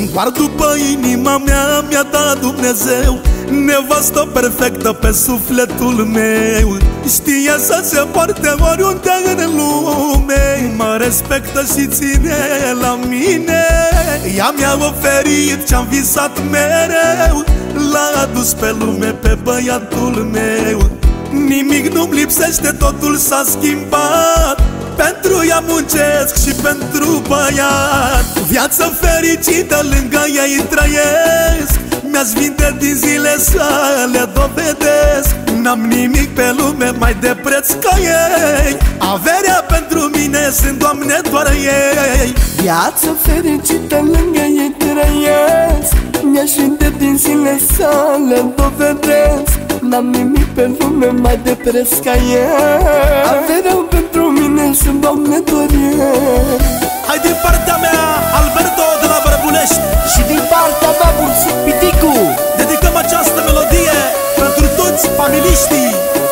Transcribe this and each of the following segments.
Doar după inima mea mi-a dat Dumnezeu nevastă perfectă pe sufletul meu. Știe să se poarte oriunde în lume, mă respectă și ține la mine. Ea mi-a oferit ce-am visat mereu, l-a adus pe lume pe băiatul meu. Nimic nu-mi lipsește, totul s-a schimbat, pentru ea muncesc și pentru băiat. Viață fericită lângă ei trăiesc, mi-aș vinde din zile să le dovedesc. N-am nimic pe lume mai de preț ca ei, averea pentru mine sunt, Doamne, doar ei. Viață fericită lângă ei trăiesc, mi-aș vinde din zile să le dovedesc. N-am nimic pe lume mai de preț ca ei, averea pentru mine sunt, Doamne, doar ei. Hai din partea mea, Alberto de la Bărbulești, și din partea mea, Bursuc Piticu, dedicăm această melodie pentru toți familiștii.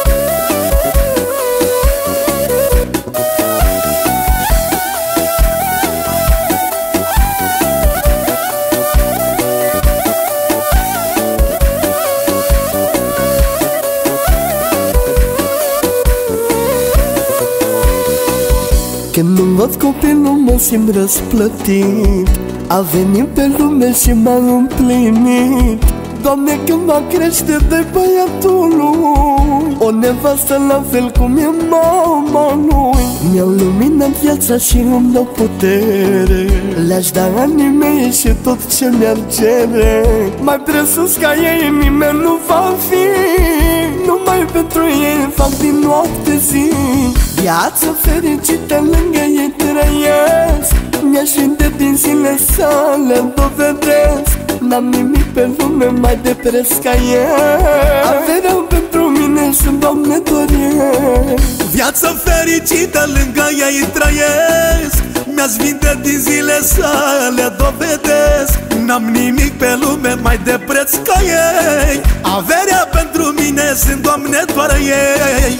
Când nu văd copilul mă simt răsplătit, a venit pe lume și m-a împlinit. Doamne, când va crește de băiatul lui, o nevastă la fel cum e mama lui. Mi-au luminat viața și îmi dau putere, le-aș da anii mei și tot ce mi-ar cere. Mai presus ca ei nimeni nu va fi, numai pentru ei fac din noapte zi. Viață fericită lângă ei trăiesc, mi-aș vinde din zile să le dovedesc. N-am nimic pe lume mai de preț ca ei, averea pentru mine sunt, Doamne, doar ei. Viață fericită lângă ei trăiesc, mi-aș vinde din zile să le dovedesc. N-am nimic pe lume mai de preț ca ei, averea pentru mine sunt, Doamne, doar ei.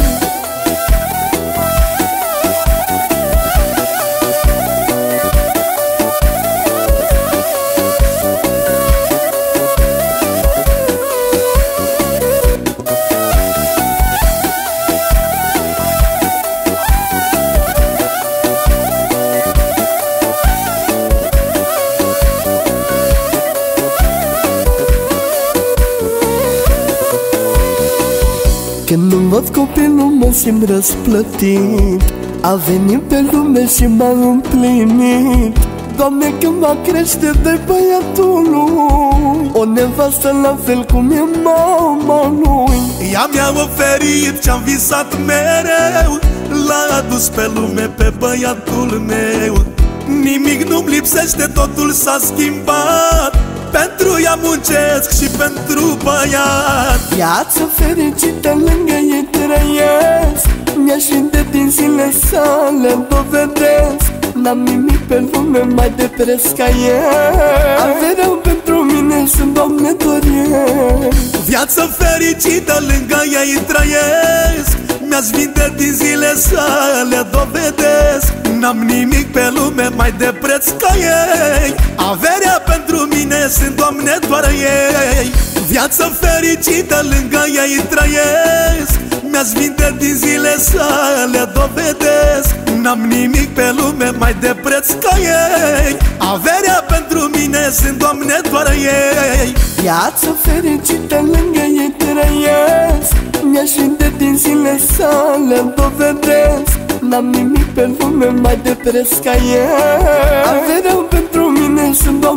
Când nu văd copilul mă simt răsplătit, a venit pe lume și m-a împlinit. Doamne, când va crește de băiatul lui, o nevastă la fel cum e mama lui. Ea mi-a oferit ce-am visat mereu, l-a adus pe lume pe băiatul meu. Nimic nu-mi lipsește, totul s-a schimbat, pentru ea muncesc și pentru băiat. Viață fericită lângă ei trăiesc, mi-aș vinde din zile să le dovedesc. N-am nimic pe lume mai de preț ca ei, averea pentru mine sunt, Doamne, doar ei. Viață fericită lângă ei trăiesc, mi-aș vinde din zile să le dovedesc. N-am nimic pe lume mai de preț ca ei, averea pentru mine sunt, Doamne, doar ei. Viață fericită lângă ei trăiesc, mi-aș vinde din zile să le dovedesc. N-am nimic pe lume mai de preț ca ei, averea pentru mine sunt, Doamne, doar ei. Viață fericită lângă ei trăiesc, mi-aș vinde din zile să le dovedesc. N-am nimic pe lume mai de preț ca ei, averea pentru mine sunt,